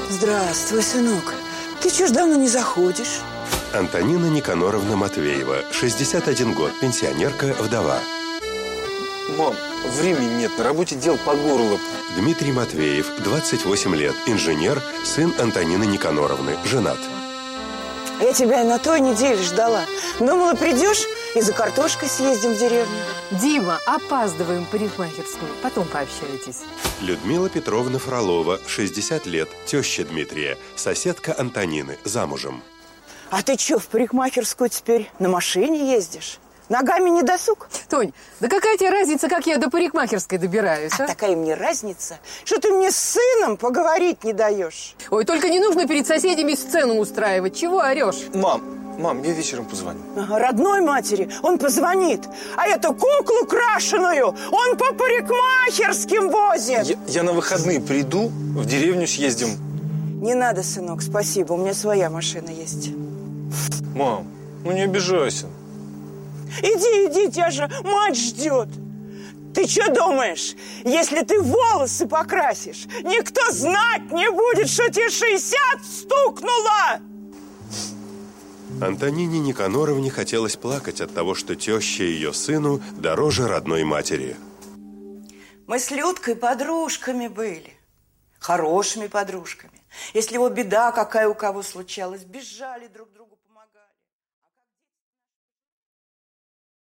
Здравствуй, сынок. Ты чё ж давно не заходишь? Антонина Никаноровна Матвеева, 61 год, пенсионерка, вдова. Мам, времени нет, на работе дел по горло. Дмитрий Матвеев, 28 лет, инженер, сын Антонины Никаноровны, женат. Я тебя и на той неделе ждала. Думала, придешь и за картошкой съездим в деревню. Дима, опаздываем в парикмахерскую. Потом пообщайтесь. Людмила Петровна Фролова, 60 лет, теща Дмитрия, соседка Антонины, замужем. А ты чё, в парикмахерскую теперь на машине ездишь? Ногами не досуг? Тонь, да какая тебе разница, как я до парикмахерской добираюсь, а? Такая мне разница, что ты мне с сыном поговорить не даешь. Ой, только не нужно перед соседями сцену устраивать. Чего орешь? Мам, я вечером позвоню. Ага, родной матери он позвонит, а эту куклу крашеную он по парикмахерским возит. Я на выходные приду, в деревню съездим. Не надо, сынок, спасибо, у меня своя машина есть. Мам, ну не обижайся. Иди, тебя же мать ждет. Ты что думаешь, если ты волосы покрасишь, никто знать не будет, что тебе 60 стукнуло? Антонине Никаноровне хотелось плакать от того, что теща ее сыну дороже родной матери. Мы с Людкой подружками были. Хорошими подружками. Если вот беда какая у кого случалась, бежали друг к другу.